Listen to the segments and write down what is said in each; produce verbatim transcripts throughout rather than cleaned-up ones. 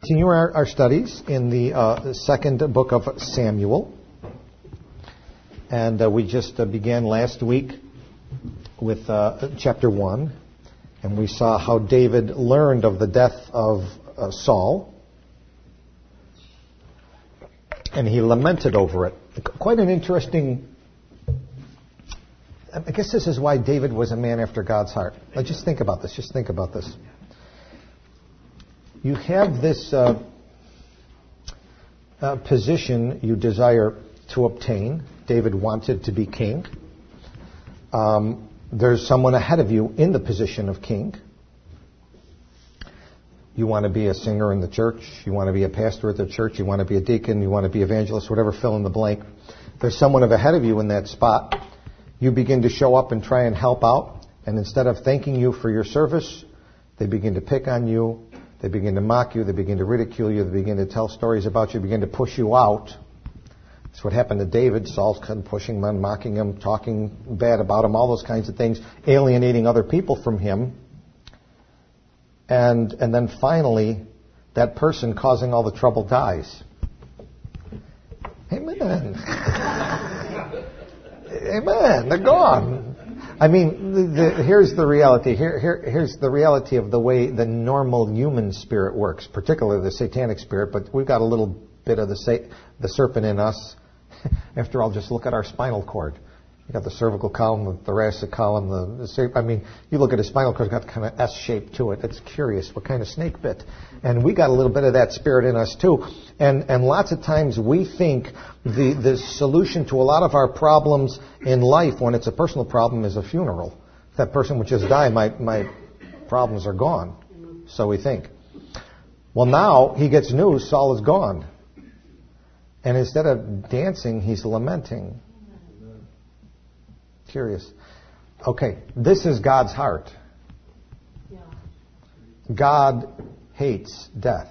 Continue our, our studies in the uh, second book of Samuel. And uh, we just uh, began last week with uh, chapter one. And we saw how David learned of the death of uh, Saul. And he lamented over it. Quite an interesting... I guess this is why David was a man after God's heart. Now just think about this. Just think about this. You have this uh, uh, position you desire to obtain. David wanted to be king. Um, there's someone ahead of you in the position of king. You want to be a singer in the church. You want to be a pastor at the church. You want to be a deacon. You want to be evangelist, whatever, fill in the blank. There's someone ahead of you in that spot. You begin to show up and try and help out. And instead of thanking you for your service, they begin to pick on you. They begin to mock you. They begin to ridicule you. They begin to tell stories about you. They begin to push you out. That's what happened to David. Saul's kind of pushing him, mocking him, talking bad about him, all those kinds of things, alienating other people from him. And and then finally, that person causing all the trouble dies. Amen. Amen. They're gone. I mean, the, the, here's the reality. Here, here, here's the reality of the way the normal human spirit works, particularly the satanic spirit. But we've got a little bit of the sa- the serpent in us. After all, just look at our spinal cord. You got the cervical column, the thoracic column, the, the I mean, you look at a spinal cord, it's got kind of S shape to it. It's curious what kind of snake bit. And we got a little bit of that spirit in us too. And and lots of times we think the the solution to a lot of our problems in life, when it's a personal problem, is a funeral. If that person would just die, my my problems are gone. So we think. Well, now he gets news, Saul is gone. And instead of dancing, he's lamenting. Curious. Okay, this is God's heart. Yeah. God hates death.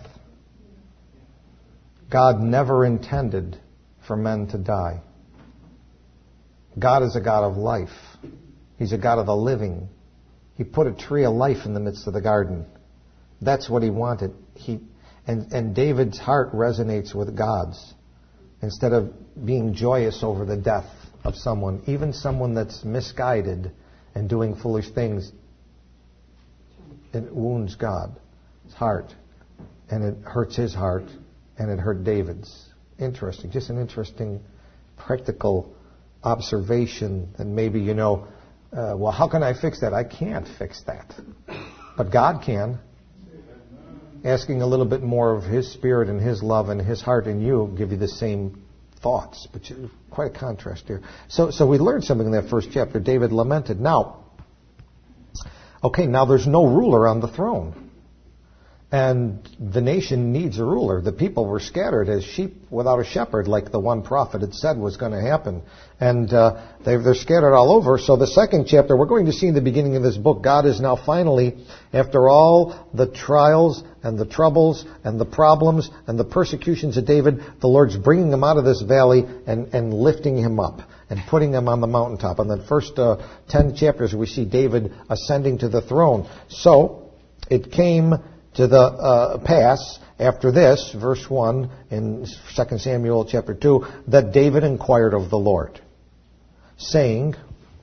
God never intended for men to die. God is a God of life. He's a God of the living. He put a tree of life in the midst of the garden. That's what he wanted. He and, and David's heart resonates with God's. Instead of being joyous over the death of someone, even someone that's misguided and doing foolish things, it wounds God's heart, and it hurts his heart, and it hurt David's. Interesting, just an interesting practical observation. And maybe, you know, uh, well, how can I fix that? I can't fix that, but God can. Asking a little bit more of His Spirit and His love and His heart in you give you the same thoughts, but you, quite a contrast here. So, so we learned something in that first chapter. David lamented. Now, okay, now there's no ruler on the throne. And the nation needs a ruler. The people were scattered as sheep without a shepherd, like the one prophet had said was going to happen. And uh, they're, they're scattered all over. So the second chapter, we're going to see in the beginning of this book, God is now finally, after all the trials and the troubles and the problems and the persecutions of David, the Lord's bringing him out of this valley and, and lifting him up and putting him on the mountaintop. In the first uh, ten chapters, we see David ascending to the throne. So it came to the uh, pass after this, verse one in Second Samuel chapter two, that David inquired of the Lord, saying,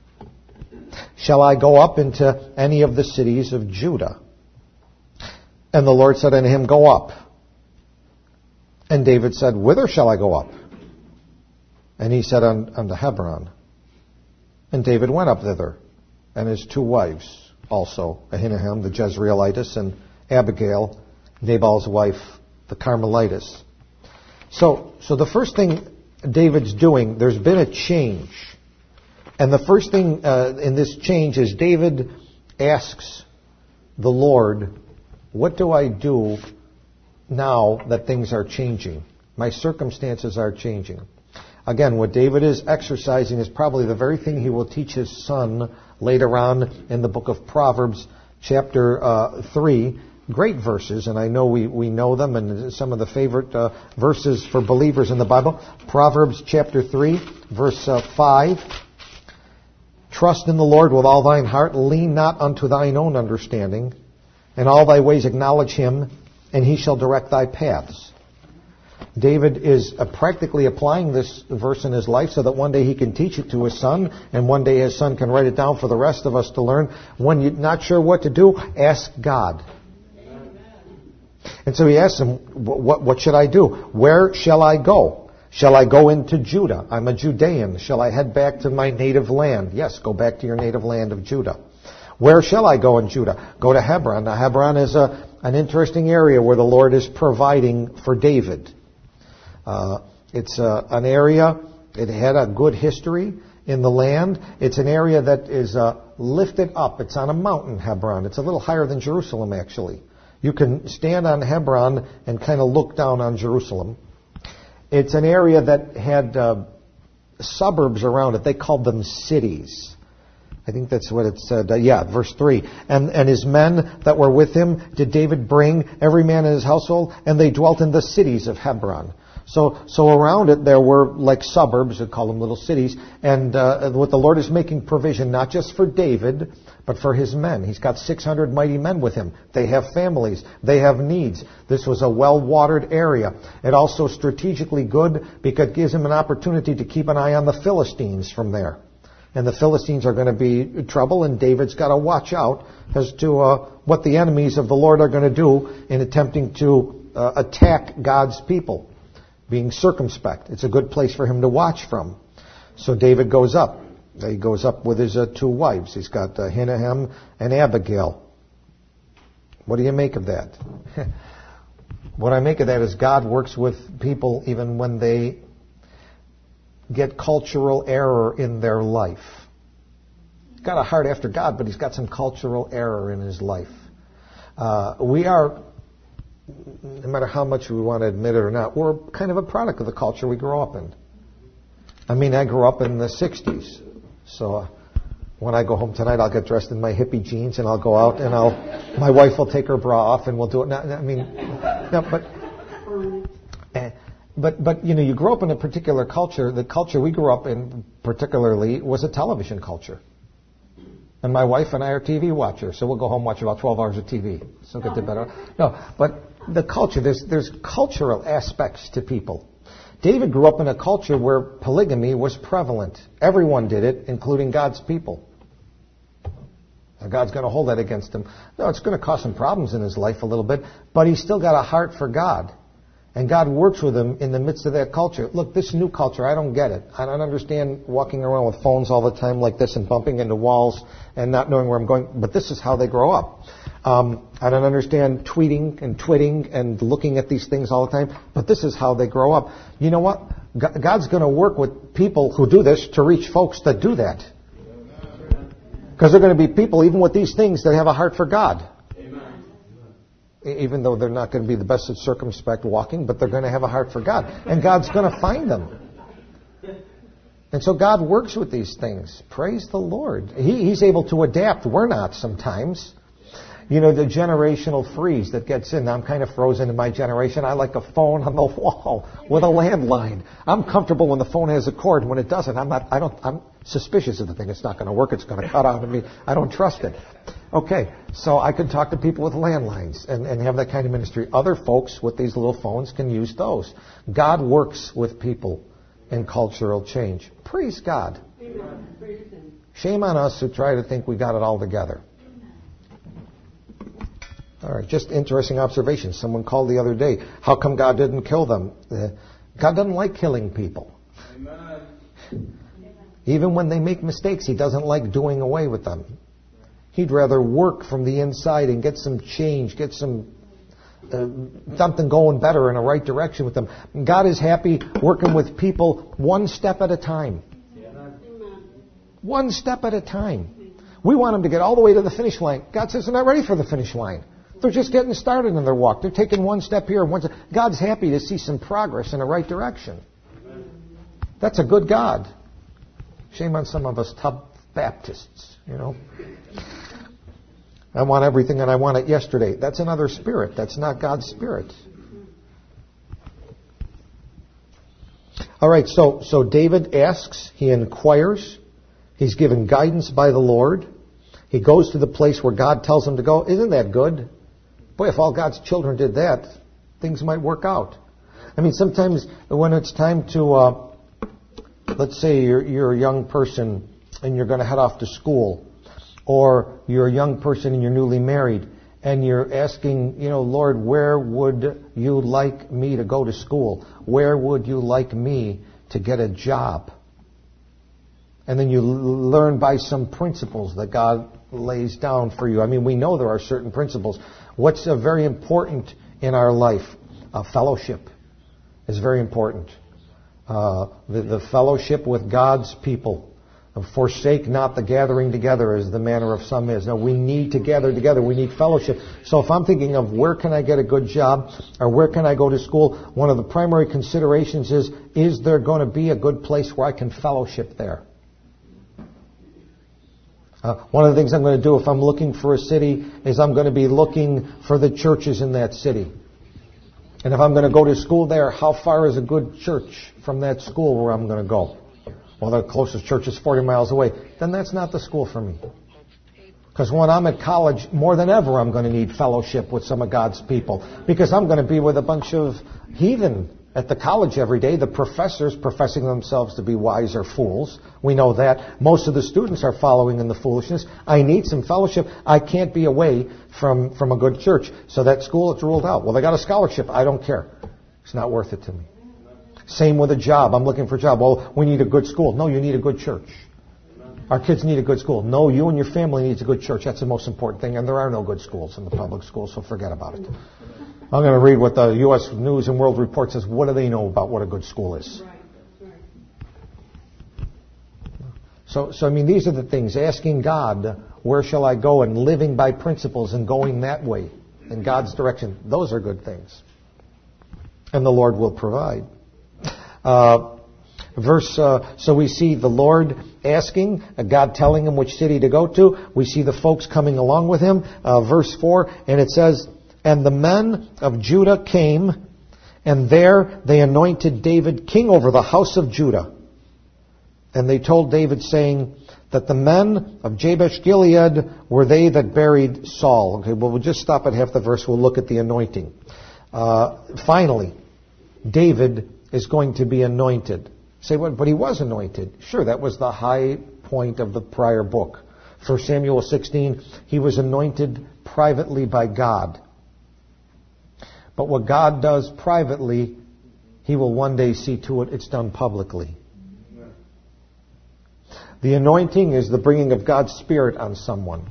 shall I go up into any of the cities of Judah? And the Lord said unto him, go up. And David said, whither shall I go up? And he said, unto Hebron. And David went up thither, and his two wives also, Ahinoam the Jezreelitess, and Abigail, Nabal's wife, the Carmelitess. So, so the first thing David's doing, there's been a change. And the first thing uh, in this change is David asks the Lord, what do I do now that things are changing? My circumstances are changing. Again, what David is exercising is probably the very thing he will teach his son later on in the book of Proverbs, chapter uh, three. Great verses, and I know we, we know them, and some of the favorite uh, verses for believers in the Bible. Proverbs chapter three, verse uh, five. Trust in the Lord with all thine heart, lean not unto thine own understanding. In all thy ways acknowledge Him, and he shall direct thy paths. David is uh, practically applying this verse in his life so that one day he can teach it to his son, and one day his son can write it down for the rest of us to learn. When you're not sure what to do, ask God. Amen. And so he asks him, what, what should I do? Where shall I go? Shall I go into Judah? I'm a Judean. Shall I head back to my native land? Yes, go back to your native land of Judah. Where shall I go in Judah? Go to Hebron. Now, Hebron is a, an interesting area where the Lord is providing for David. Uh, it's uh, an area, it had a good history in the land. It's an area that is uh, lifted up. It's on a mountain, Hebron. It's a little higher than Jerusalem, actually. You can stand on Hebron and kind of look down on Jerusalem. It's an area that had uh, suburbs around it. They called them cities. I think that's what it said. Uh, yeah, verse three. And, and his men that were with him did David bring, every man in his household, and they dwelt in the cities of Hebron. So, so around it there were like suburbs, we call them little cities, and uh, what the Lord is making provision not just for David, but for his men. He's got six hundred mighty men with him. They have families. They have needs. This was a well-watered area. It also strategically good because it gives him an opportunity to keep an eye on the Philistines from there. And the Philistines are going to be trouble, and David's got to watch out as to uh, what the enemies of the Lord are going to do in attempting to uh, attack God's people. Being circumspect. It's a good place for him to watch from. So David goes up. He goes up with his uh, two wives. He's got uh, Ahinoam and Abigail. What do you make of that? What I make of that is God works with people even when they get cultural error in their life. He's got a heart after God, but he's got some cultural error in his life. Uh, we are... No matter how much we want to admit it or not, we're kind of a product of the culture we grew up in. I mean, I grew up in the sixties. So uh, when I go home tonight, I'll get dressed in my hippie jeans and I'll go out and I'll, my wife will take her bra off and we'll do it. Now, I mean, no, but, uh, but, but, you know, you grow up in a particular culture. The culture we grew up in particularly was a television culture. And my wife and I are T V watchers, so we'll go home and watch about twelve hours of T V. So get the better. No, but the culture, there's there's cultural aspects to people. David grew up in a culture where polygamy was prevalent. Everyone did it, including God's people. Now God's going to hold that against him. No, it's going to cause some problems in his life a little bit, but he's still got a heart for God. And God works with him in the midst of that culture. Look, this new culture, I don't get it. I don't understand walking around with phones all the time like this and bumping into walls and not knowing where I'm going. But this is how they grow up. Um, I don't understand tweeting and twitting and looking at these things all the time. But this is how they grow up. You know what? God's going to work with people who do this to reach folks that do that. Because there are going to be people, even with these things, that have a heart for God. Even though they're not going to be the best at circumspect walking, but they're going to have a heart for God. And God's going to find them. And so God works with these things. Praise the Lord. He, he's able to adapt. We're not sometimes. You know, the generational freeze that gets in. I'm kind of frozen in my generation. I like a phone on the wall with a landline. I'm comfortable when the phone has a cord. When it doesn't, I'm not, I don't, I'm suspicious of the thing. It's not going to work. It's going to cut out of me. I don't trust it. Okay, so I can talk to people with landlines and, and have that kind of ministry. Other folks with these little phones can use those. God works with people in cultural change. Praise God. Amen. Shame on us who try to think we got it all together. All right, just interesting observation. Someone called the other day. How come God didn't kill them? Uh, God doesn't like killing people. Amen. Even when they make mistakes, He doesn't like doing away with them. He'd rather work from the inside and get some change, get some uh, something going better in a right direction with them. God is happy working with people one step at a time. Amen. One step at a time. We want them to get all the way to the finish line. God says they're not ready for the finish line. They're just getting started in their walk. They're taking one step here and one step. God's happy to see some progress in the right direction. Amen. That's a good God. Shame on some of us tough Baptists, you know. I want everything and I want it yesterday. That's another spirit. That's not God's spirit. All right, so so David asks, he inquires, he's given guidance by the Lord. He goes to the place where God tells him to go. Isn't that good? Boy, if all God's children did that, things might work out. I mean, sometimes when it's time to, uh, let's say you're, you're a young person and you're going to head off to school, or you're a young person and you're newly married, and you're asking, you know, Lord, where would you like me to go to school? Where would you like me to get a job? And then you l- learn by some principles that God lays down for you. I mean, we know there are certain principles. What's uh, very important in our life? Uh, fellowship is very important. Uh, the, the fellowship with God's people. Forsake not the gathering together as the manner of some is. No, we need to gather together. We need fellowship. So if I'm thinking of where can I get a good job or where can I go to school, one of the primary considerations is, is there going to be a good place where I can fellowship there? Uh, one of the things I'm going to do if I'm looking for a city is I'm going to be looking for the churches in that city. And if I'm going to go to school there, how far is a good church from that school where I'm going to go? Well, the closest church is forty miles away. Then that's not the school for me. Because when I'm at college, more than ever, I'm going to need fellowship with some of God's people. Because I'm going to be with a bunch of heathen at the college every day. The professors professing themselves to be wise are fools. We know that. Most of the students are following in the foolishness. I need some fellowship. I can't be away from, from a good church. So that school, it's ruled out. Well, they got a scholarship. I don't care. It's not worth it to me. Same with a job. I'm looking for a job. Well, we need a good school. No, you need a good church. Our kids need a good school. No, you and your family needs a good church. That's the most important thing. And there are no good schools in the public schools, so forget about it. I'm going to read what the U S News and World Report says. What do they know about what a good school is? So, so I mean, these are the things. Asking God, where shall I go? And living by principles and going that way in God's direction. Those are good things. And the Lord will provide. Uh, verse, uh, so we see the Lord asking, uh, God telling him which city to go to. We see the folks coming along with him. Uh, verse four, and it says, and the men of Judah came, and there they anointed David king over the house of Judah. And they told David, saying that the men of Jabesh Gilead were they that buried Saul. Okay, well, we'll just stop at half the verse. We'll look at the anointing. Uh, finally, David is going to be anointed. Say, what? But he was anointed. Sure, that was the high point of the prior book. First Samuel sixteen, he was anointed privately by God. But what God does privately, he will one day see to it it's done publicly. The anointing is the bringing of God's Spirit on someone.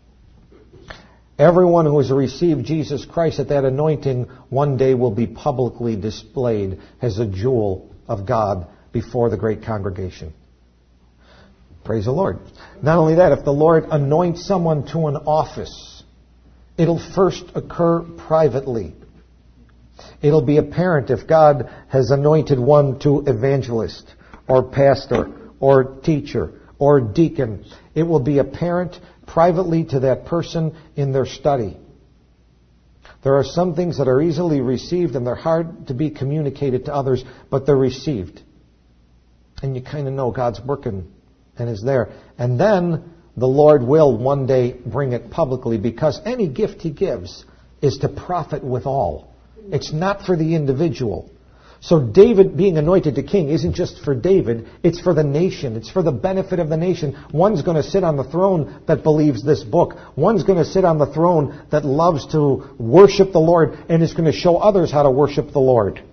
Everyone who has received Jesus Christ at that anointing one day will be publicly displayed as a jewel of God before the great congregation. Praise the Lord. Not only that, if the Lord anoints someone to an office, it'll first occur privately. It'll be apparent if God has anointed one to evangelist or pastor or teacher or deacon. It will be apparent privately to that person in their study. There are some things that are easily received and they're hard to be communicated to others, but they're received. And you kind of know God's working and is there. And then the Lord will one day bring it publicly, because any gift he gives is to profit with all. It's not for the individual. So David being anointed to king isn't just for David, it's for the nation. It's for the benefit of the nation. One's going to sit on the throne that believes this book. One's going to sit on the throne that loves to worship the Lord and is going to show others how to worship the Lord.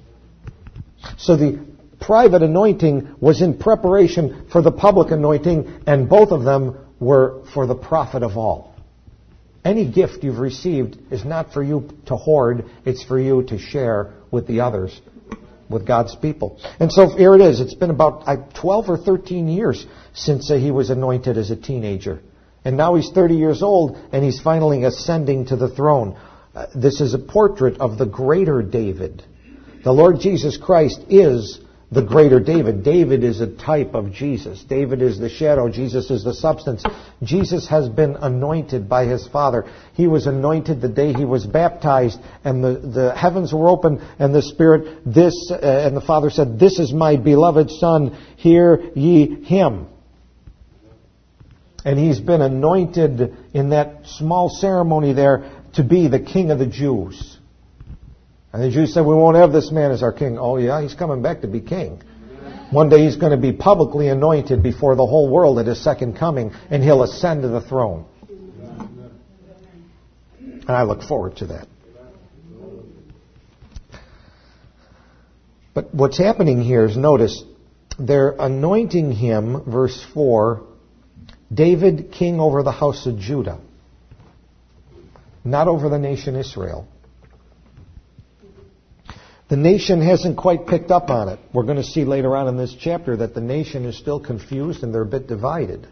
So the private anointing was in preparation for the public anointing, and both of them were for the profit of all. Any gift you've received is not for you to hoard, it's for you to share with the others, with God's people. And so here it is. It's been about twelve or thirteen years since he was anointed as a teenager. And now he's thirty years old, and he's finally ascending to the throne. Uh, this is a portrait of the greater David. The Lord Jesus Christ is the greater David. David is a type of Jesus. David is the shadow. Jesus is the substance. Jesus has been anointed by his Father. He was anointed the day he was baptized, and the, the heavens were open, and the Spirit, this, uh, and the Father said, "This is my beloved Son, hear ye him." And he's been anointed in that small ceremony there to be the king of the Jews. And the Jews said, we won't have this man as our king. Oh yeah, he's coming back to be king. One day he's going to be publicly anointed before the whole world at his second coming, and he'll ascend to the throne. And I look forward to that. But what's happening here is, notice, they're anointing him, verse four, David king over the house of Judah, not over the nation Israel. The nation hasn't quite picked up on it. We're going to see later on in this chapter that the nation is still confused and they're a bit divided.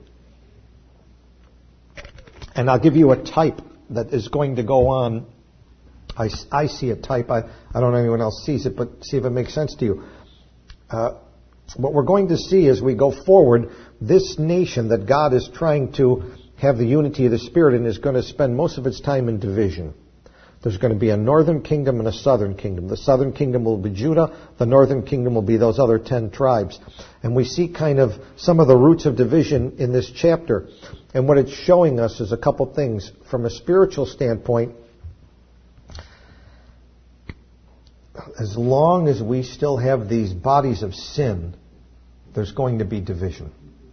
And I'll give you a type that is going to go on. I, I see a type. I, I don't know if anyone else sees it, but see if it makes sense to you. Uh, what we're going to see as we go forward, this nation that God is trying to have the unity of the Spirit in is going to spend most of its time in division. There's going to be a northern kingdom and a southern kingdom. The southern kingdom will be Judah. The northern kingdom will be those other ten tribes. And we see kind of some of the roots of division in this chapter. And what it's showing us is a couple things. From a spiritual standpoint, as long as we still have these bodies of sin, there's going to be division.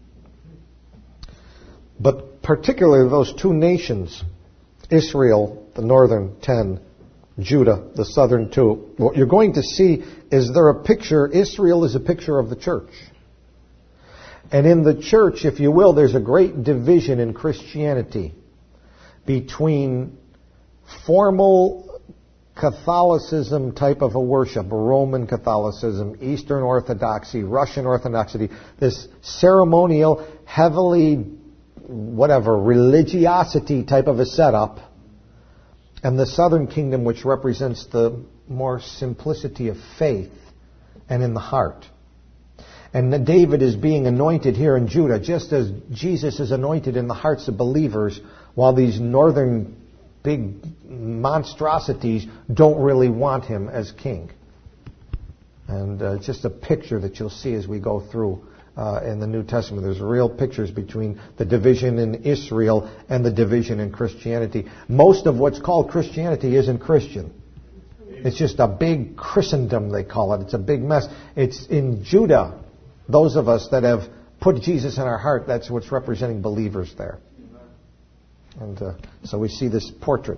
But particularly those two nations, Israel, the northern ten, Judah, the southern two. What you're going to see is there a picture, Israel is a picture of the church. And in the church, if you will, there's a great division in Christianity between formal Catholicism type of a worship, Roman Catholicism, Eastern Orthodoxy, Russian Orthodoxy, this ceremonial, heavily, whatever, religiosity type of a setup, and the southern kingdom, which represents the more simplicity of faith and in the heart. And David is being anointed here in Judah, just as Jesus is anointed in the hearts of believers, while these northern big monstrosities don't really want him as king. And uh, just a picture that you'll see as we go through uh, in the New Testament. There's real pictures between the division in Israel and the division in Christianity. Most of what's called Christianity isn't Christian. It's just a big Christendom, they call it. It's a big mess. It's in Judah, those of us that have put Jesus in our heart, that's what's representing believers there. And uh, so we see this portrait.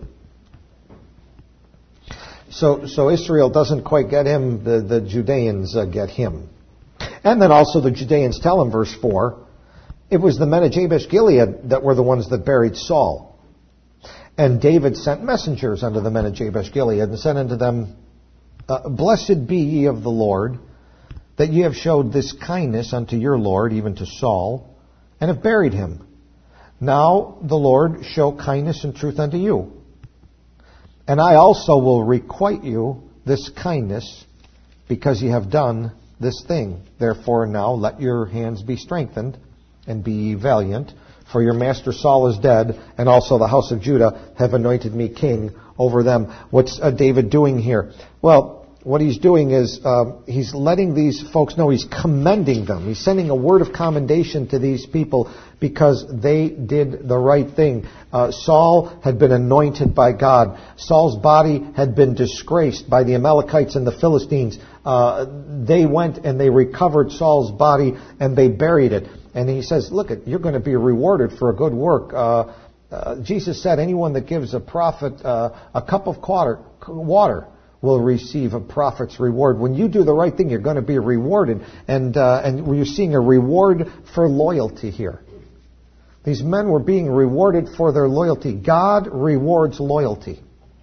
So so Israel doesn't quite get him, the, the Judeans uh, get him. And then also the Judeans tell him, verse four, it was the men of Jabesh Gilead that were the ones that buried Saul. And David sent messengers unto the men of Jabesh Gilead and said unto them, uh, Blessed be ye of the Lord, that ye have showed this kindness unto your Lord, even to Saul, and have buried him. Now the Lord show kindness and truth unto you. And I also will requite you this kindness, because ye have done this thing. Therefore now let your hands be strengthened, and be ye valiant, for your master Saul is dead, and also the house of Judah have anointed me king over them. What's uh, David doing here? Well, what he's doing is uh, he's letting these folks know, he's commending them. He's sending a word of commendation to these people because they did the right thing. Uh, Saul had been anointed by God. Saul's body had been disgraced by the Amalekites and the Philistines. Uh, they went and they recovered Saul's body and they buried it. And he says, look, you're going to be rewarded for a good work. Uh, uh, Jesus said, anyone that gives a prophet uh, a cup of water, water will receive a prophet's reward. When you do the right thing, you're going to be rewarded. And uh, and we're seeing a reward for loyalty here. These men were being rewarded for their loyalty. God rewards loyalty.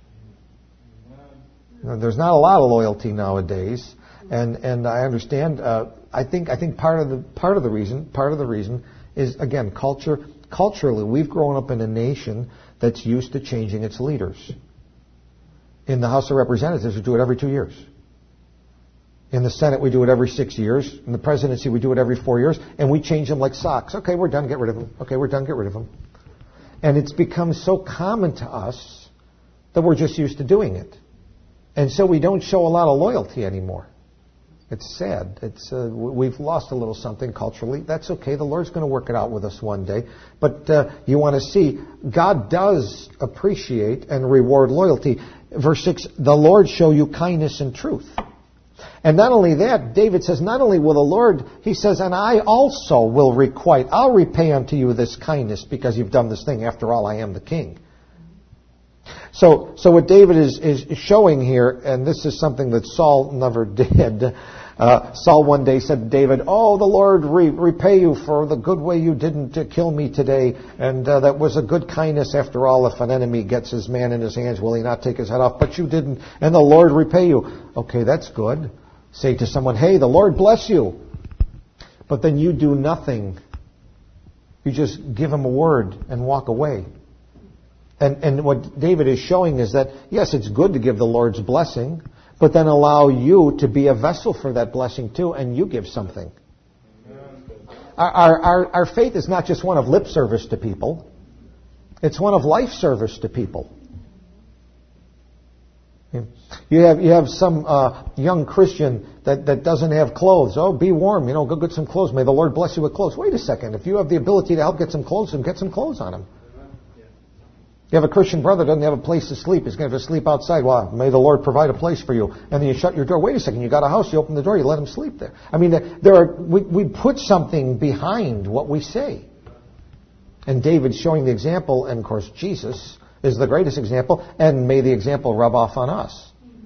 Now, there's not a lot of loyalty nowadays, and and I understand. Uh, I think I think part of the part of the reason part of the reason is, again, culture. Culturally, we've grown up in a nation that's used to changing its leaders. In the House of Representatives, we do it every two years. In the Senate, we do it every six years. In the presidency, we do it every four years. And we change them like socks. Okay, we're done, get rid of them. Okay, we're done, get rid of them. And it's become so common to us that we're just used to doing it. And so we don't show a lot of loyalty anymore. It's sad. It's uh, we've lost a little something culturally. That's okay. The Lord's going to work it out with us one day. But uh, you want to see, God does appreciate and reward loyalty. Verse six, the Lord show you kindness and truth. And not only that, David says, not only will the Lord, he says, and I also will requite. I'll repay unto you this kindness because you've done this thing. After all, I am the king. So, so what David is, is showing here, and this is something that Saul never did. Uh, Saul one day said to David, oh, the Lord re- repay you for the good way you didn't uh, kill me today. And uh, that was a good kindness. After all, if an enemy gets his man in his hands, will he not take his head off? But you didn't. And the Lord repay you. Okay, that's good. Say to someone, hey, the Lord bless you. But then you do nothing. You just give him a word and walk away. And, and what David is showing is that, yes, it's good to give the Lord's blessing, but then allow you to be a vessel for that blessing too, and you give something. Our, our, our faith is not just one of lip service to people. It's one of life service to people. You have you have some uh, young Christian that, that doesn't have clothes. Oh, be warm. You know, go get some clothes. May the Lord bless you with clothes. Wait a second. If you have the ability to help get some clothes, then get some clothes on him. You have a Christian brother that doesn't have a place to sleep. He's going to have to sleep outside. Well, may the Lord provide a place for you. And then you shut your door. Wait a second. You got a house. You open the door. You let him sleep there. I mean, there are we, we put something behind what we say. And David's showing the example, and of course Jesus is the greatest example, and may the example rub off on us.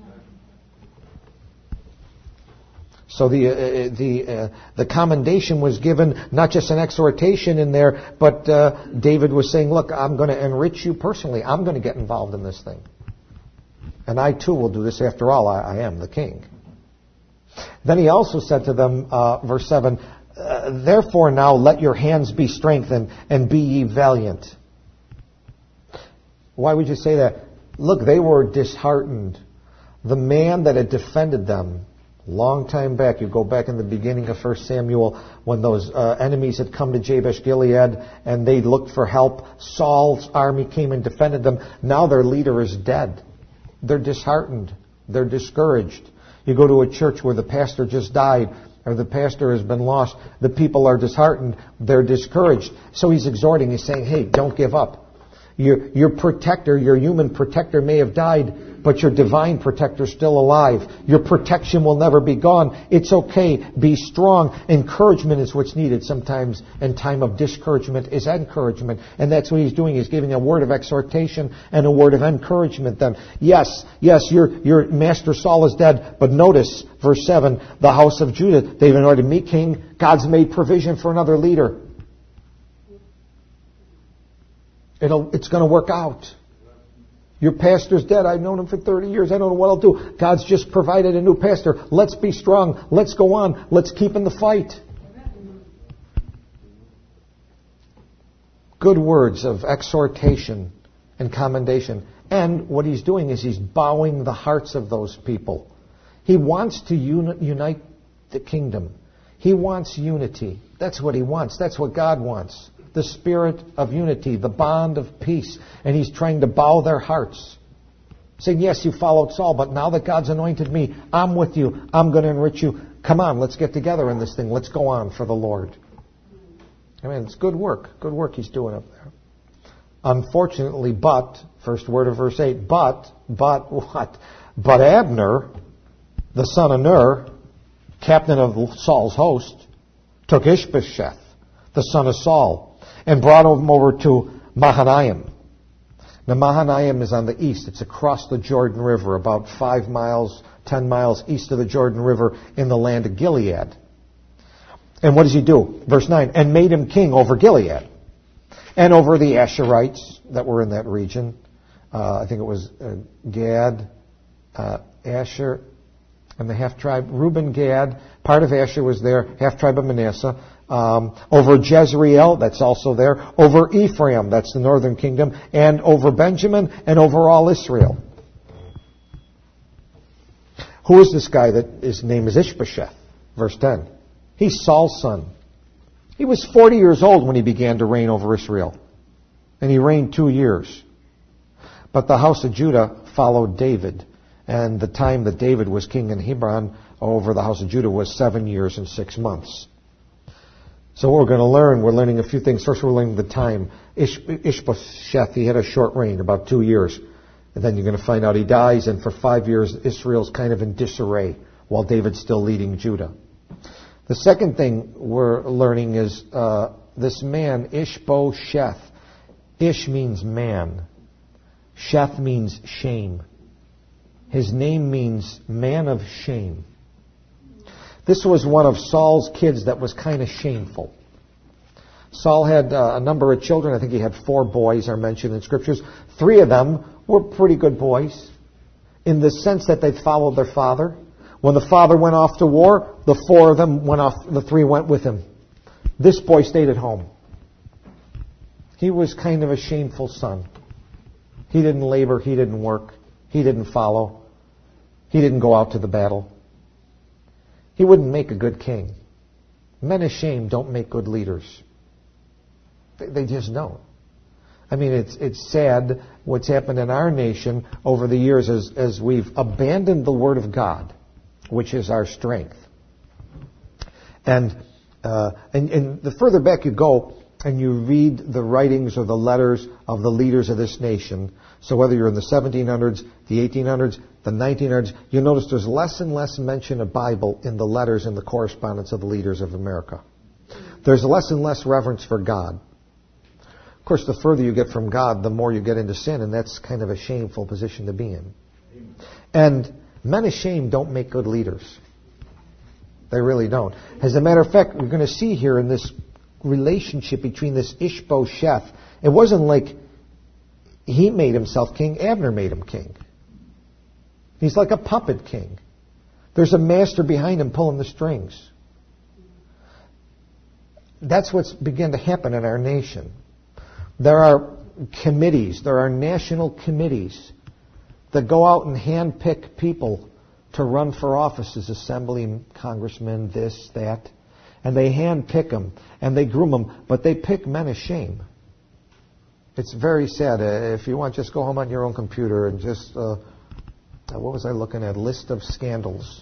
So the uh, the uh, the commendation was given, not just an exhortation in there, but uh, David was saying, look, I'm going to enrich you personally. I'm going to get involved in this thing. And I too will do this. After all, I, I am the king. Then he also said to them, uh, verse seven, uh, therefore now let your hands be strengthened and be ye valiant. Why would you say that? Look, they were disheartened. The man that had defended them long time back, you go back in the beginning of First Samuel, when those uh, enemies had come to Jabesh Gilead and they looked for help. Saul's army came and defended them. Now their leader is dead. They're disheartened. They're discouraged. You go to a church where the pastor just died or the pastor has been lost. The people are disheartened. They're discouraged. So he's exhorting. He's saying, hey, don't give up. Your, your protector, your human protector may have died, but your divine protector is still alive. Your protection will never be gone. It's okay. Be strong. Encouragement is what's needed sometimes, and time of discouragement is encouragement. And that's what he's doing. He's giving a word of exhortation and a word of encouragement then. Yes, yes, your, your master Saul is dead, but notice, verse seven, the house of Judah, they've anointed me king. God's made provision for another leader. It'll, it's going to work out. Your pastor's dead. I've known him for thirty years. I don't know what I'll do. God's just provided a new pastor. Let's be strong. Let's go on. Let's keep in the fight. Good words of exhortation and commendation. And what he's doing is he's bowing the hearts of those people. He wants to uni- unite the kingdom. He wants unity. That's what he wants. That's what God wants. The spirit of unity, the bond of peace. And he's trying to bow their hearts. Saying, yes, you followed Saul, but now that God's anointed me, I'm with you. I'm going to enrich you. Come on, let's get together in this thing. Let's go on for the Lord. I mean, it's good work. Good work he's doing up there. Unfortunately, but, first word of verse eight, but, but what? But Abner, the son of Ner, captain of Saul's host, took Ishbosheth, the son of Saul, and brought him over to Mahanaim. Now, Mahanaim is on the east. It's across the Jordan River, about five miles, ten miles east of the Jordan River in the land of Gilead. And what does he do? Verse nine, and made him king over Gilead and over the Asherites that were in that region. Uh, I think it was uh, Gad, uh, Asher, and the half-tribe, Reuben, Gad, part of Asher was there, half-tribe of Manasseh. Um, over Jezreel, that's also there. Over Ephraim, that's the northern kingdom. And over Benjamin, and over all Israel. Who is this guy that his name is Ishbosheth? Verse ten. He's Saul's son. He was forty years old when he began to reign over Israel. And he reigned two years. But the house of Judah followed David. And the time that David was king in Hebron over the house of Judah was seven years and six months. So what we're going to learn, we're learning a few things. First, we're learning the time. Ish, Ishbosheth, he had a short reign, about two years. And then you're going to find out he dies, and for five years, Israel's kind of in disarray while David's still leading Judah. The second thing we're learning is uh, this man, Ishbosheth. Ish means man. Sheth means shame. His name means man of shame. This was one of Saul's kids that was kind of shameful. Saul had uh, a number of children. I think he had four boys are mentioned in Scriptures. Three of them were pretty good boys in the sense that they followed their father. When the father went off to war, the four of them went off, the three went with him. This boy stayed at home. He was kind of a shameful son. He didn't labor, he didn't work, he didn't follow, he didn't go out to the battle. He wouldn't make a good king. Men of shame don't make good leaders. They, they just don't. I mean, it's it's sad what's happened in our nation over the years as, as we've abandoned the Word of God, which is our strength. And, uh, and and the further back you go and you read the writings or the letters of the leaders of this nation, so whether you're in the seventeen hundreds, the eighteen hundreds, the nineteen hundreds, you'll notice there's less and less mention of Bible in the letters and the correspondence of the leaders of America. There's less and less reverence for God. Of course, the further you get from God, the more you get into sin, and that's kind of a shameful position to be in. And men of shame don't make good leaders. They really don't. As a matter of fact, we're going to see here in this relationship between this Ishbosheth, it wasn't like he made himself king, Abner made him king. He's like a puppet king. There's a master behind him pulling the strings. That's what's begun to happen in our nation. There are committees, there are national committees that go out and handpick people to run for offices, assembly, congressmen, this, that. And they handpick them, and they groom them, but they pick men of shame. It's very sad. Uh, if you want, just go home on your own computer and just, uh, what was I looking at? List of scandals.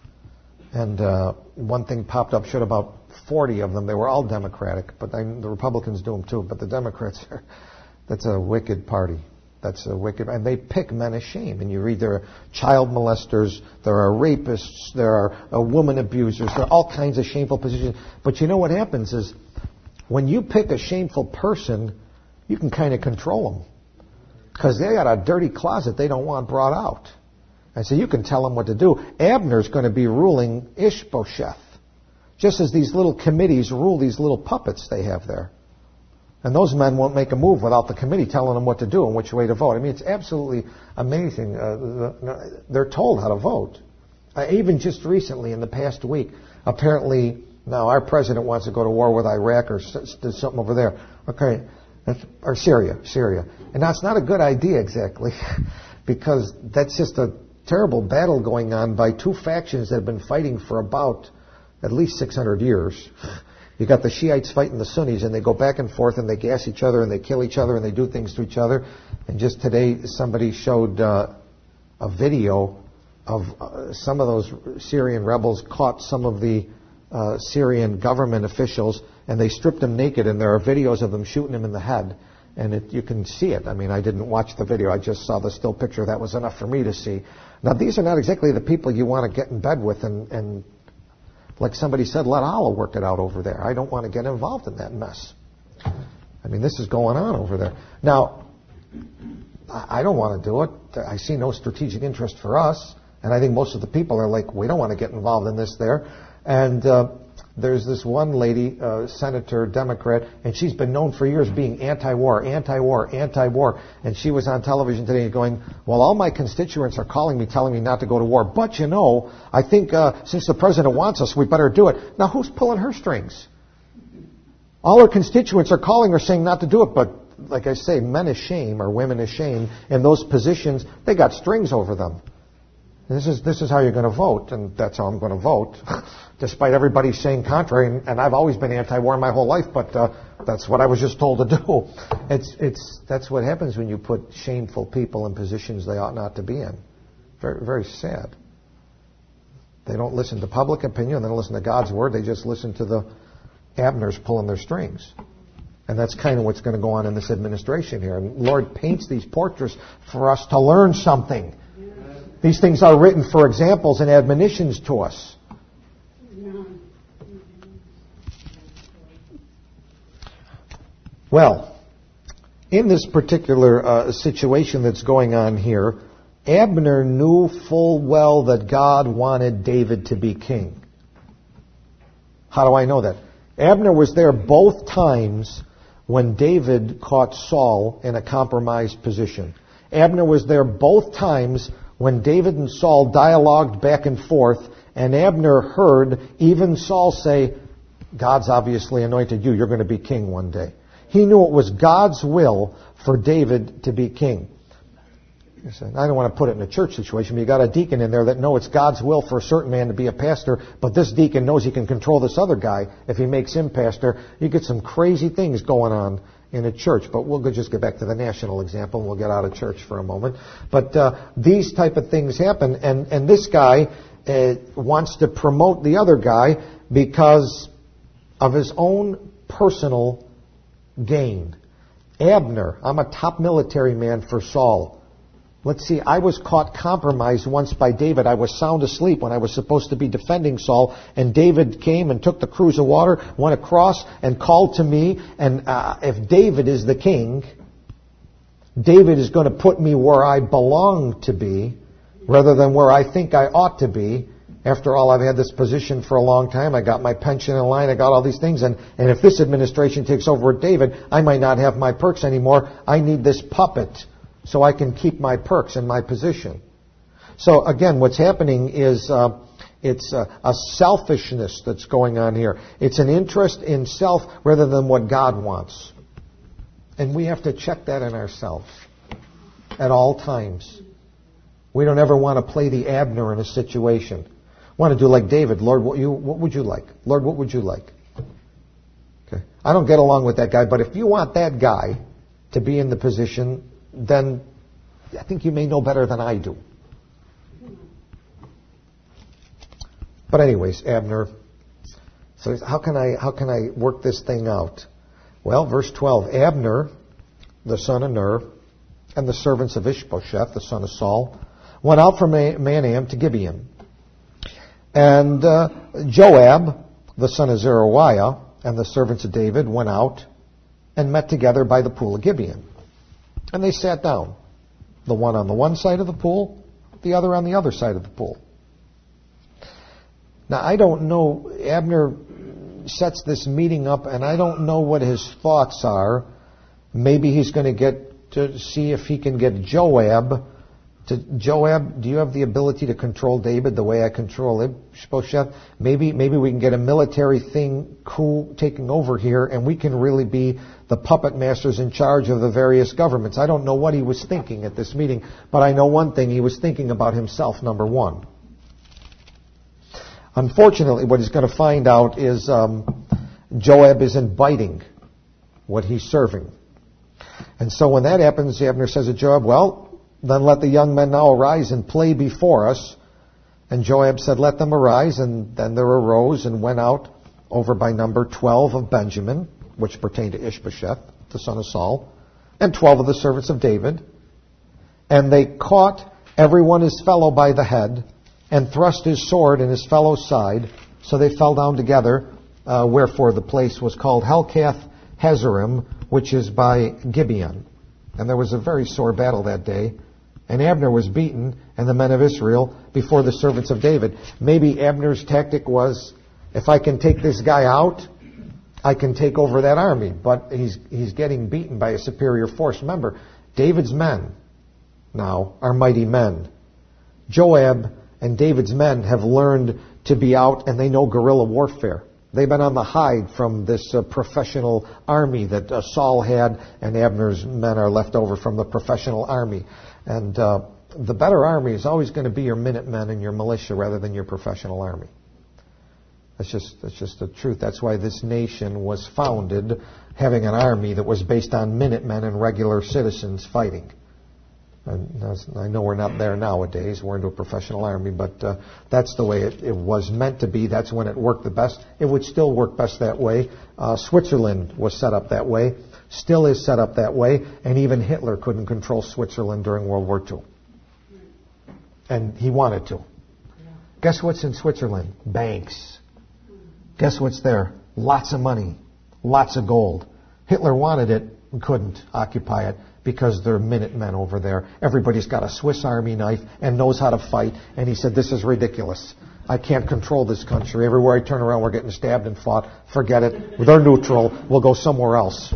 And uh, one thing popped up, showed about forty of them. They were all Democratic, but I, the Republicans do them too. But the Democrats, are, that's a wicked party. That's a wicked, and they pick men of shame. And you read there are child molesters, there are rapists, there are uh, woman abusers, there are all kinds of shameful positions. But you know what happens is, when you pick a shameful person, you can kind of control them. Because they got a dirty closet they don't want brought out. And so you can tell them what to do. Abner's going to be ruling Ishbosheth. Just as these little committees rule these little puppets they have there. And those men won't make a move without the committee telling them what to do and which way to vote. I mean, it's absolutely amazing. Uh, they're told how to vote. Uh, even just recently, in the past week, apparently, now our president wants to go to war with Iraq or do something over there. Okay, that's, or Syria, Syria. And that's not a good idea exactly, because that's just a terrible battle going on by two factions that have been fighting for about at least six hundred years. You got the Shiites fighting the Sunnis, and they go back and forth, and they gas each other, and they kill each other, and they do things to each other. And just today, somebody showed uh, a video of uh, some of those Syrian rebels caught some of the uh, Syrian government officials, and they stripped them naked, and there are videos of them shooting them in the head. And it, you can see it. I mean, I didn't watch the video. I just saw the still picture. That was enough for me to see. Now, these are not exactly the people you want to get in bed with and, and like somebody said, let Allah work it out over there. I don't want to get involved in that mess. I mean, this is going on over there. Now, I don't want to do it. I see no strategic interest for us. And I think most of the people are like, we don't want to get involved in this there. And uh, there's this one lady, uh, senator, Democrat, and she's been known for years being anti-war, anti-war, anti-war. And she was on television today going, well, all my constituents are calling me, telling me not to go to war. But, you know, I think uh, since the president wants us, we better do it. Now, who's pulling her strings? All her constituents are calling her saying not to do it. But, like I say, men of shame or women of shame in those positions, they got strings over them. This is this is how you're going to vote, and that's how I'm going to vote, despite everybody saying contrary. And, and I've always been anti-war my whole life, but uh, that's what I was just told to do. It's it's that's what happens when you put shameful people in positions they ought not to be in. Very, very sad. They don't listen to public opinion. They don't listen to God's word. They just listen to the Abners pulling their strings. And that's kind of what's going to go on in this administration here. And the Lord paints these portraits for us to learn something. These things are written for examples and admonitions to us. Well, in this particular uh, situation that's going on here, Abner knew full well that God wanted David to be king. How do I know that? Abner was there both times when David caught Saul in a compromised position. Abner was there both times when David and Saul dialogued back and forth, and Abner heard even Saul say, God's obviously anointed you. You're going to be king one day. He knew it was God's will for David to be king. I don't want to put it in a church situation, but you got a deacon in there that knows it's God's will for a certain man to be a pastor, but this deacon knows he can control this other guy if he makes him pastor. You get some crazy things going on in a church, but we'll just get back to the national example and we'll get out of church for a moment. But uh, these type of things happen, and, and this guy uh, wants to promote the other guy because of his own personal gain. Abner, I'm a top military man for Saul. Let's see, I was caught compromised once by David. I was sound asleep when I was supposed to be defending Saul, and David came and took the cruse of water, went across and called to me, and uh, if David is the king, David is going to put me where I belong to be, rather than where I think I ought to be. After all, I've had this position for a long time. I got my pension in line. I got all these things. And, and if this administration takes over with David, I might not have my perks anymore. I need this puppet so I can keep my perks and my position. So again, what's happening is uh, it's a, a selfishness that's going on here. It's an interest in self rather than what God wants. And we have to check that in ourselves at all times. We don't ever want to play the Abner in a situation. Want to do like David. Lord, what, you, what would you like? Lord, what would you like? Okay. I don't get along with that guy, but if you want that guy to be in the position, then I think you may know better than I do. But anyways, Abner. So how can I how can I work this thing out? Well, verse twelve. Abner, the son of Ner, and the servants of Ishbosheth, the son of Saul, went out from Mahanaim to Gibeon. And uh, Joab, the son of Zeruiah, and the servants of David went out and met together by the pool of Gibeon. And they sat down, the one on the one side of the pool, the other on the other side of the pool. Now, I don't know, Abner sets this meeting up, and I don't know what his thoughts are. Maybe he's going to get to see if he can get Joab to, Joab, do you have the ability to control David the way I control Ishbosheth? Maybe, maybe we can get a military thing coup taking over here, and we can really be the puppet masters in charge of the various governments. I don't know what he was thinking at this meeting, but I know one thing. He was thinking about himself, number one. Unfortunately, what he's going to find out is um, Joab isn't biting what he's serving. And so when that happens, Abner says to Joab, well, then let the young men now arise and play before us. And Joab said, let them arise. And then there arose and went out over by number twelve of Benjamin, which pertained to Ishbosheth, the son of Saul, and twelve of the servants of David. And they caught every one his fellow by the head, and thrust his sword in his fellow's side. So they fell down together, uh, wherefore the place was called Helkath Hazarim, which is by Gibeon. And there was a very sore battle that day. And Abner was beaten, and the men of Israel, before the servants of David. Maybe Abner's tactic was, if I can take this guy out, I can take over that army. But he's he's getting beaten by a superior force. Remember, David's men now are mighty men. Joab and David's men have learned to be out, and they know guerrilla warfare. They've been on the hide from this uh, professional army that uh, Saul had, and Abner's men are left over from the professional army. And uh, the better army is always going to be your Minutemen and your militia rather than your professional army. That's just that's just the truth. That's why this nation was founded having an army that was based on Minutemen and regular citizens fighting. And I know we're not there nowadays. We're into a professional army, but uh, that's the way it, it was meant to be. That's when it worked the best. It would still work best that way. Uh, Switzerland was set up that way, still is set up that way, and even Hitler couldn't control Switzerland during World War Two. And he wanted to. Guess what's in Switzerland? Banks. Guess what's there? Lots of money, lots of gold. Hitler wanted it and couldn't occupy it because there are Minutemen over there. Everybody's got a Swiss Army knife and knows how to fight. And he said, this is ridiculous. I can't control this country. Everywhere I turn around, we're getting stabbed and fought. Forget it. They're neutral. We'll go somewhere else.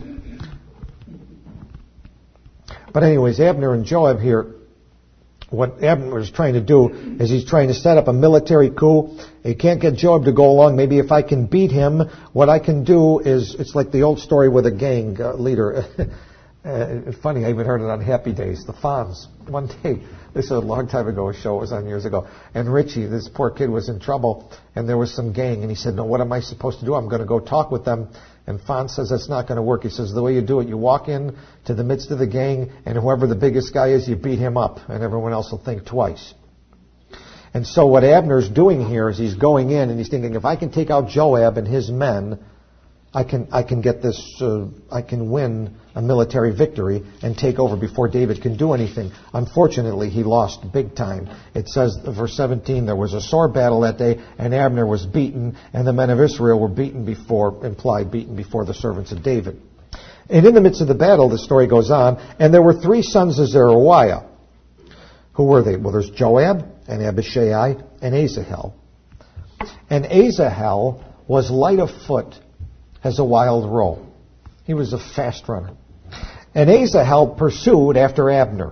But anyways, Abner and Joab here, what Abner is trying to do is he's trying to set up a military coup. He can't get Joab to go along. Maybe if I can beat him, what I can do is, it's like the old story with a gang uh, leader. uh, funny, I even heard it on Happy Days. The Fonz. One day, this is a long time ago, a show it was on years ago. And Richie, this poor kid, was in trouble, and there was some gang. And he said, no, what am I supposed to do? I'm going to go talk with them. And Fonz says, that's not going to work. He says, the way you do it, you walk in to the midst of the gang, and whoever the biggest guy is, you beat him up, and everyone else will think twice. And so what Abner's doing here is he's going in, and he's thinking, if I can take out Joab and his men, I can I can get this, uh, I can win a military victory and take over before David can do anything. Unfortunately, he lost big time. It says, verse seventeen, there was a sore battle that day, and Abner was beaten, and the men of Israel were beaten before, implied beaten before the servants of David. And in the midst of the battle, the story goes on, and there were three sons of Zeruiah. Who were they? Well, there's Joab, and Abishai, and Asahel. And Asahel was light of foot as a wild roe. He was a fast runner. And Asahel pursued after Abner.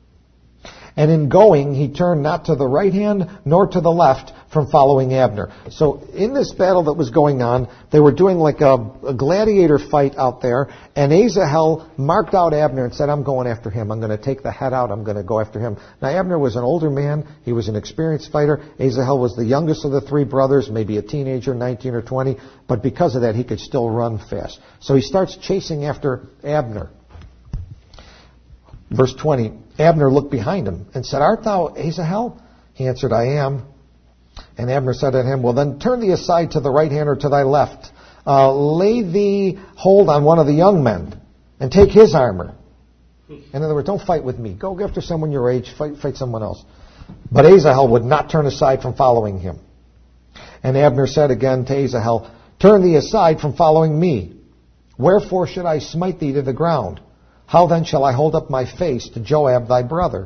And in going, he turned not to the right hand nor to the left from following Abner. So in this battle that was going on, they were doing like a, a gladiator fight out there. And Asahel marked out Abner and said, I'm going after him. I'm going to take the head out. I'm going to go after him. Now, Abner was an older man. He was an experienced fighter. Asahel was the youngest of the three brothers, maybe a teenager, nineteen or twenty. But because of that, he could still run fast. So he starts chasing after Abner. Verse twenty, Abner looked behind him and said, Art thou Asahel? He answered, I am. And Abner said to him, well, then turn thee aside to the right hand or to thy left. Uh, lay thee hold on one of the young men and take his armor. In other words, don't fight with me. Go after someone your age. Fight, fight someone else. But Asahel would not turn aside from following him. And Abner said again to Asahel, turn thee aside from following me. Wherefore should I smite thee to the ground? How then shall I hold up my face to Joab thy brother?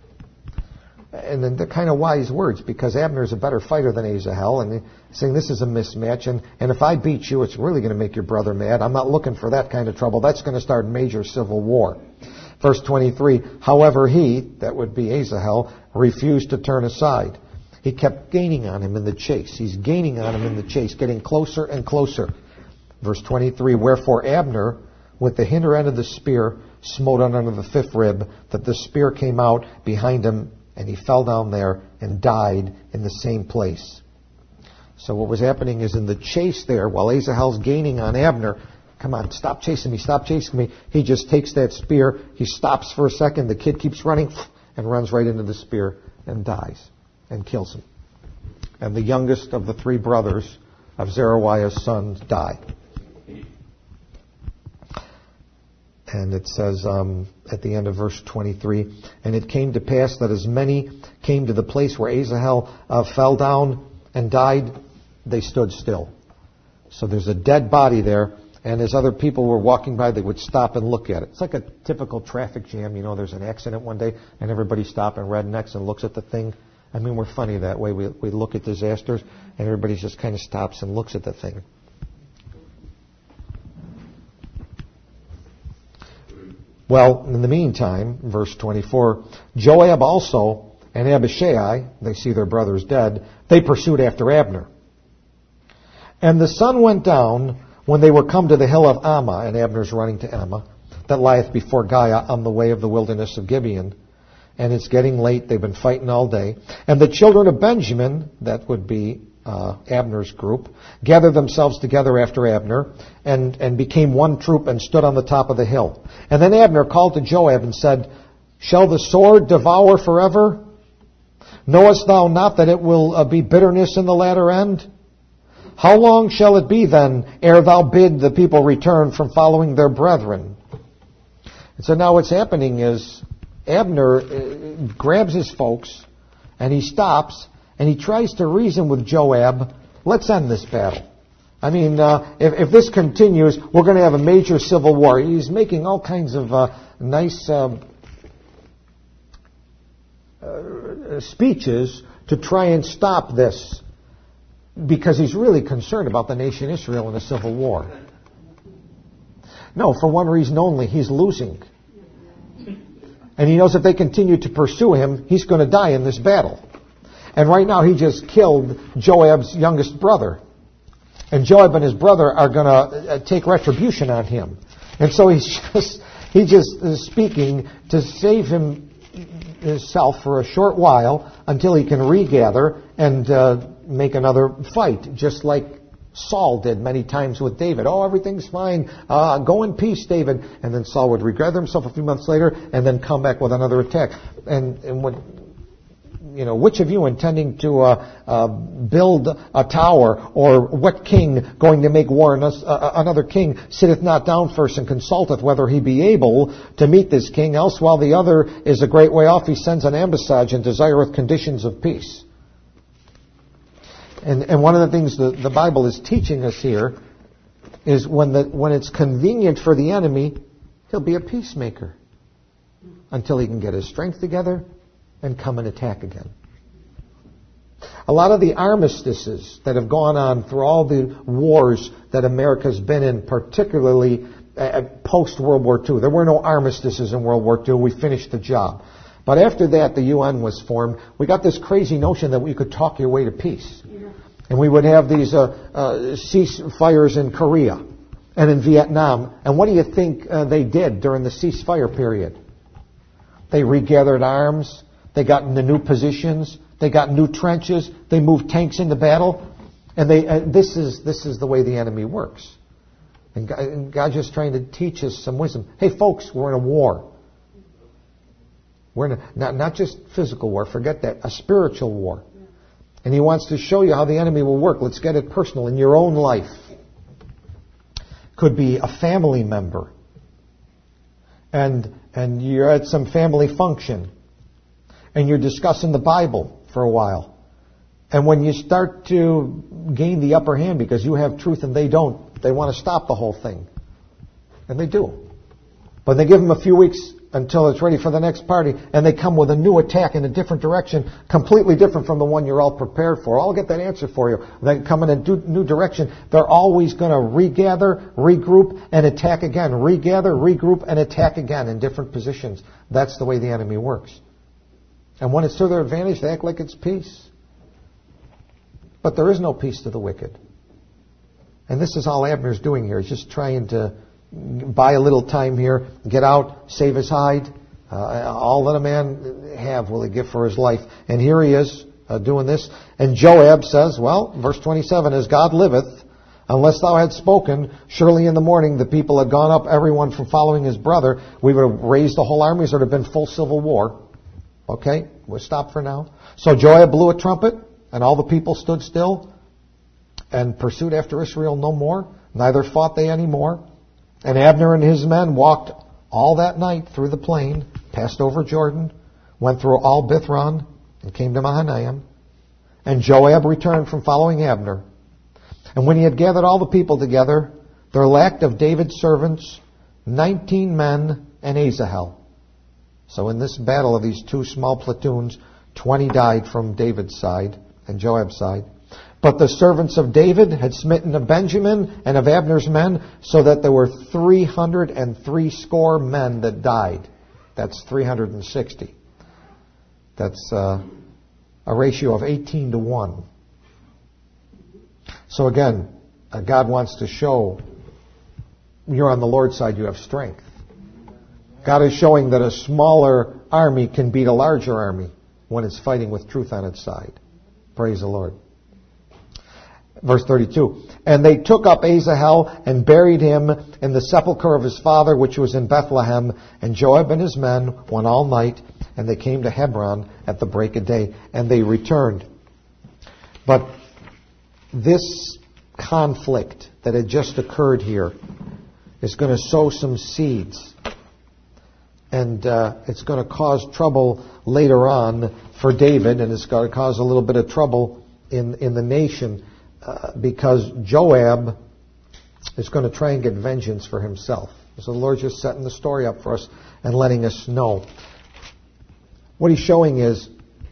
And then they're kind of wise words, because Abner is a better fighter than Asahel, and saying this is a mismatch, and, and if I beat you, it's really going to make your brother mad. I'm not looking for that kind of trouble. That's going to start major civil war. Verse twenty-three, however he, that would be Asahel, refused to turn aside. He kept gaining on him in the chase. He's gaining on him in the chase, getting closer and closer. Verse twenty-three, wherefore Abner, with the hinder end of the spear, smote on under the fifth rib, that the spear came out behind him, and he fell down there and died in the same place. So what was happening is in the chase there, while Asahel's gaining on Abner, come on, stop chasing me, stop chasing me, he just takes that spear, he stops for a second, the kid keeps running, and runs right into the spear and dies, and kills him. And the youngest of the three brothers of Zeruiah's sons died. And it says um, at the end of verse twenty-three, and it came to pass that as many came to the place where Asahel uh, fell down and died, they stood still. So there's a dead body there, and as other people were walking by, they would stop and look at it. It's like a typical traffic jam. You know, there's an accident one day, and everybody stops and rednecks and looks at the thing. I mean, we're funny that way. We, we look at disasters, and everybody just kind of stops and looks at the thing. Well, in the meantime, verse twenty-four, Joab also and Abishai, they see their brothers dead, they pursued after Abner. And the sun went down when they were come to the hill of Ammah, and Abner's running to Ammah, that lieth before Giah on the way of the wilderness of Gibeon. And it's getting late, they've been fighting all day. And the children of Benjamin, that would be uh, Abner's group, gathered themselves together after Abner, and, and became one troop and stood on the top of the hill. And then Abner called to Joab and said, Shall the sword devour forever? Knowest thou not that it will uh, be bitterness in the latter end? How long shall it be then ere thou bid the people return from following their brethren? And so now what's happening is Abner uh, grabs his folks and he stops and he tries to reason with Joab. Let's end this battle. I mean, uh, if, if this continues, we're going to have a major civil war. He's making all kinds of uh, nice uh, uh, speeches to try and stop this, because he's really concerned about the nation Israel in a civil war. No, for one reason only, he's losing. And he knows if they continue to pursue him, he's going to die in this battle. And right now he just killed Joab's youngest brother. And Joab and his brother are going to take retribution on him. And so he's just, he just is speaking to save him himself for a short while until he can regather and uh, make another fight, just like Saul did many times with David. Oh, everything's fine. Uh, go in peace, David. And then Saul would regather himself a few months later and then come back with another attack. And, and when, you know, which of you intending to uh, uh, build a tower, or what king going to make war on us, uh, another king sitteth not down first and consulteth whether he be able to meet this king, else while the other is a great way off he sends an ambassage and desireth conditions of peace. And, and one of the things the, the Bible is teaching us here is when the, when it's convenient for the enemy, he'll be a peacemaker until he can get his strength together and come and attack again. A lot of the armistices that have gone on through all the wars that America's been in, particularly post-World War Two. There were no armistices in World War Two. We finished the job. But after that, the U N was formed. We got this crazy notion that we could talk your way to peace. Yeah. And we would have these uh, uh, ceasefires in Korea and in Vietnam. And what do you think uh, they did during the ceasefire period? They regathered arms. They got into new positions. They got new trenches. They moved tanks into battle. And they uh, this is this is the way the enemy works. And, God, and God's just trying to teach us some wisdom. Hey, folks, we're in a war. We're in a, not, not just physical war. Forget that. A spiritual war. And He wants to show you how the enemy will work. Let's get it personal in your own life. Could be a family member. And and you're at some family function. And you're discussing the Bible for a while. And when you start to gain the upper hand because you have truth and they don't, they want to stop the whole thing. And they do. But they give them a few weeks until it's ready for the next party, and they come with a new attack in a different direction, completely different from the one you're all prepared for. I'll get that answer for you. They come in a new direction. They're always going to regather, regroup, and attack again. Regather, regroup, and attack again in different positions. That's the way the enemy works. And when it's to their advantage, they act like it's peace. But there is no peace to the wicked. And this is all Abner's doing here. He's just trying to buy a little time here, get out, save his hide. Uh, all that a man have will he give for his life. And here he is uh, doing this. And Joab says, well, verse twenty-seven, as God liveth, unless thou had spoken, surely in the morning the people had gone up, everyone from following his brother. We would have raised the whole armies. There would have been full civil war. Okay, we'll stop for now. So Joab blew a trumpet, and all the people stood still and pursued after Israel no more. Neither fought they any more. And Abner and his men walked all that night through the plain, passed over Jordan, went through all Bithron, and came to Mahanaim. And Joab returned from following Abner. And when he had gathered all the people together, there lacked of David's servants nineteen men and Asahel. So in this battle of these two small platoons, twenty died from David's side and Joab's side. But the servants of David had smitten of Benjamin and of Abner's men, so that there were three hundred and three score men that died. That's three hundred and sixty. That's uh, a ratio of eighteen to one. So again, uh, God wants to show you're on the Lord's side, you have strength. God is showing that a smaller army can beat a larger army when it's fighting with truth on its side. Praise the Lord. Verse thirty-two. And they took up Asahel and buried him in the sepulchre of his father, which was in Bethlehem. And Joab and his men went all night, and they came to Hebron at the break of day, and they returned. But this conflict that had just occurred here is going to sow some seeds. And uh, it's going to cause trouble later on for David, and it's going to cause a little bit of trouble in, in the nation uh, because Joab is going to try and get vengeance for himself. So the Lord's just setting the story up for us and letting us know. What he's showing is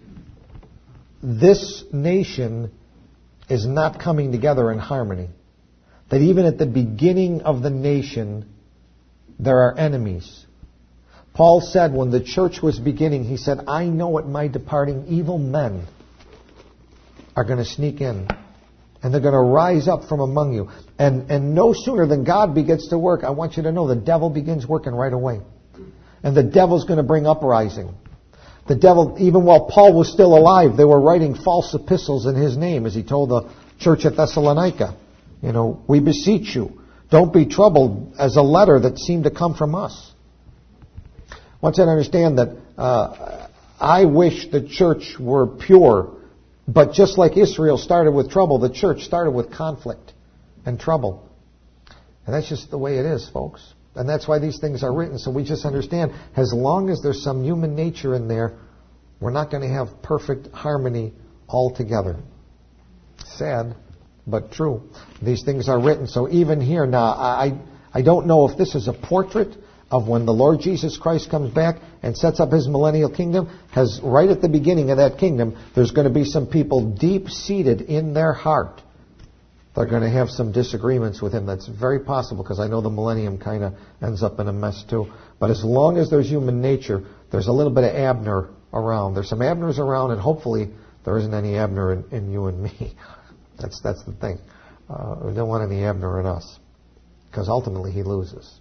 this nation is not coming together in harmony. That even at the beginning of the nation, there are enemies. Paul said when the church was beginning, he said, I know at my departing evil men are going to sneak in. And they're going to rise up from among you. And, and no sooner than God begins to work, I want you to know the devil begins working right away. And the devil's going to bring uprising. The devil, even while Paul was still alive, they were writing false epistles in his name, as he told the church at Thessalonica. You know, we beseech you, don't be troubled, as a letter that seemed to come from us. I want you to understand that uh, I wish the church were pure, but just like Israel started with trouble, the church started with conflict and trouble. And that's just the way it is, folks. And that's why these things are written, so we just understand, as long as there's some human nature in there, we're not going to have perfect harmony altogether. Sad, but true. These things are written. So even here now, I, I don't know if this is a portrait of when the Lord Jesus Christ comes back and sets up his millennial kingdom, has right at the beginning of that kingdom, there's going to be some people deep-seated in their heart. They're going to have some disagreements with him. That's very possible, because I know the millennium kind of ends up in a mess too. But as long as there's human nature, there's a little bit of Abner around. There's some Abners around, and hopefully there isn't any Abner in, in you and me. That's that's the thing. Uh, we don't want any Abner in us, because ultimately he loses.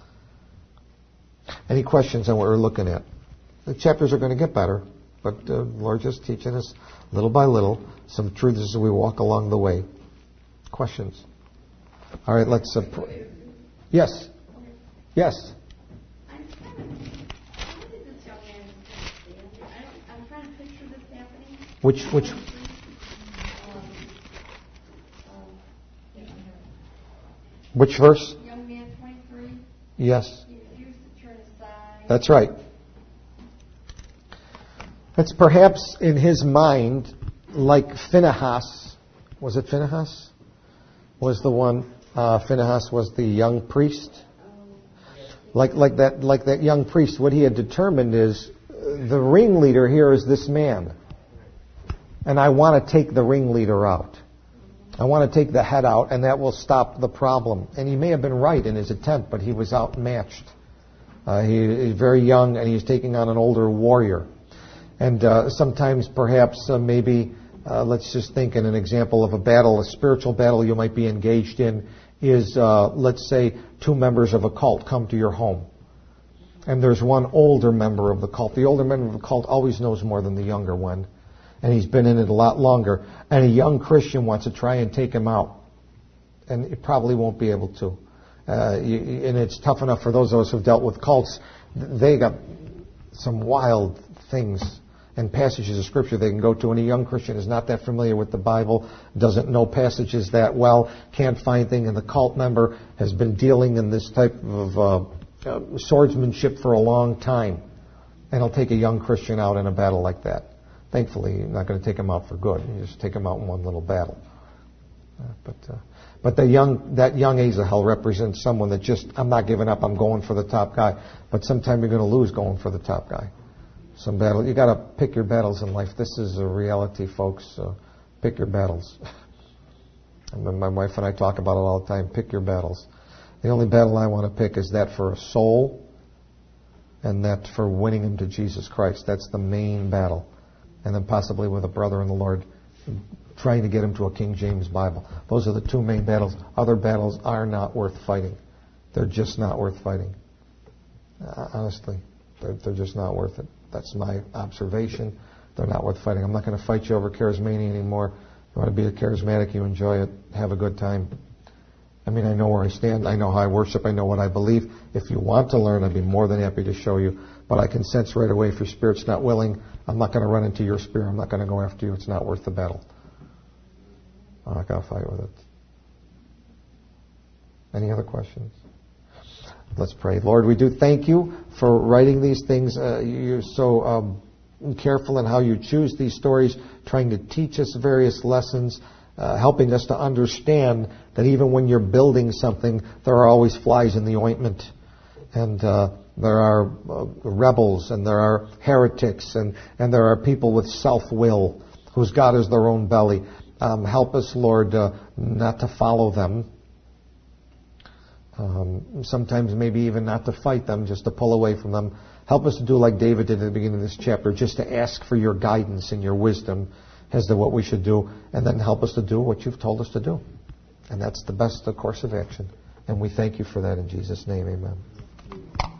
Any questions on what we're looking at? The chapters are going to get better, but uh, the Lord just teaching us little by little some truths as we walk along the way. Questions? All right, let's... Uh, pr- yes. Yes. I'm kind of... How did this young man stand? I'm trying to picture this happening. Which... which? Um, um, Which verse? young man, twenty-three. Yes. He refused to turn aside. That's right. It's perhaps in his mind like Phinehas. Was it Phinehas? Was the one, uh, Phinehas was the young priest. Like, like that, like that young priest, what he had determined is uh, the ringleader here is this man. And I want to take the ringleader out. I want to take the head out, and that will stop the problem. And he may have been right in his attempt, but he was outmatched. Uh, he, he's very young, and he's taking on an older warrior. And uh, sometimes, perhaps, uh, maybe... Uh, let's just think in an example of a battle, a spiritual battle you might be engaged in is, uh, let's say, two members of a cult come to your home. And there's one older member of the cult. The older member of the cult always knows more than the younger one. And he's been in it a lot longer. And a young Christian wants to try and take him out. And it probably won't be able to. Uh, you, and it's tough enough for those of us who've dealt with cults. They got some wild things and passages of Scripture they can go to, and a young Christian is not that familiar with the Bible, doesn't know passages that well, can't find things, and the cult member has been dealing in this type of uh, uh, swordsmanship for a long time, and he'll take a young Christian out in a battle like that. Thankfully, you're not going to take him out for good. You just take him out in one little battle. Uh, but uh, but the young that young Asahel represents someone that just, I'm not giving up, I'm going for the top guy. But sometime you're going to lose going for the top guy. Some battle. You got to pick your battles in life. This is a reality, folks. Uh, pick your battles. And my wife and I talk about it all the time. Pick your battles. The only battle I want to pick is that for a soul, and that for winning him to Jesus Christ. That's the main battle. And then possibly with a brother in the Lord, trying to get him to a King James Bible. Those are the two main battles. Other battles are not worth fighting. They're just not worth fighting. Uh, honestly, they're, they're just not worth it. That's my observation. They're not worth fighting. I'm not going to fight you over charismania anymore. You want to be a charismatic, you enjoy it, have a good time. I mean, I know where I stand. I know how I worship. I know what I believe. If you want to learn, I'd be more than happy to show you. But I can sense right away if your spirit's not willing, I'm not going to run into your spirit. I'm not going to go after you. It's not worth the battle. I'm not going to fight with it. Any other questions? Let's pray. Lord, we do thank you for writing these things. Uh, you're so um, careful in how you choose these stories, trying to teach us various lessons, uh, helping us to understand that even when you're building something, there are always flies in the ointment. And uh, there are uh, rebels, and there are heretics, and, and there are people with self-will, whose God is their own belly. Um, help us, Lord, uh, not to follow them. Um, sometimes maybe even not to fight them, just to pull away from them. Help us to do like David did at the beginning of this chapter, just to ask for your guidance and your wisdom as to what we should do, and then help us to do what you've told us to do. And that's the best course of action. And we thank you for that in Jesus' name, amen.